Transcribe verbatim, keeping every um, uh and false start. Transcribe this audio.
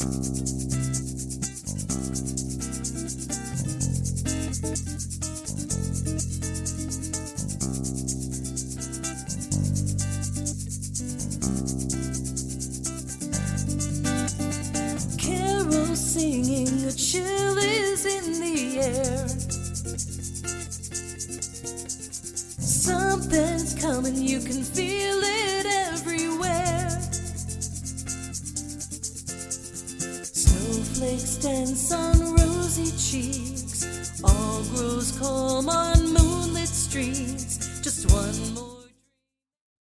Carols singing, a chill is in the air. Something's coming, you can feel it everywhere. Snowflakes dance on rosy cheeks, all grows calm on moonlit streets. Just one more